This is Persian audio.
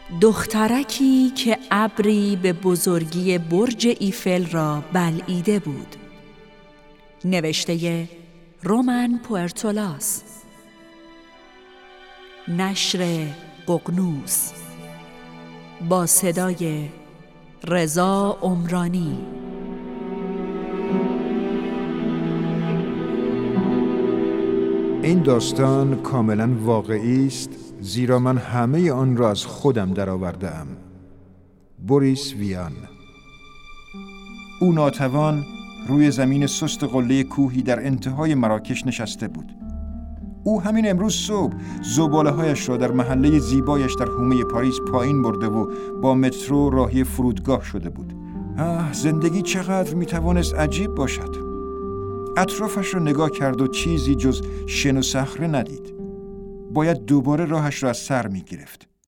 دخترکی که ابری به بزرگی برج ایفل را بلعیده بود. نوشته رومن پوئرتولاس. نشر ققنوس. با صدای رضا عمرانی. این داستان کاملا واقعی است، زیرا من همه آن را از خودم درآورده‌ام. بوریس ویان. او ناتوان روی زمین سست قله کوهی در انتهای مراکش نشسته بود. او همین امروز صبح زباله‌هایش را در محله زیبایش در حومه پاریس پایین برده و با مترو راهی فرودگاه شده بود. زندگی چقدر میتوانست عجیب باشد. اطرافش را نگاه کرد و چیزی جز شن و صخره ندید. باید دوباره راهش را از سر میگرفت.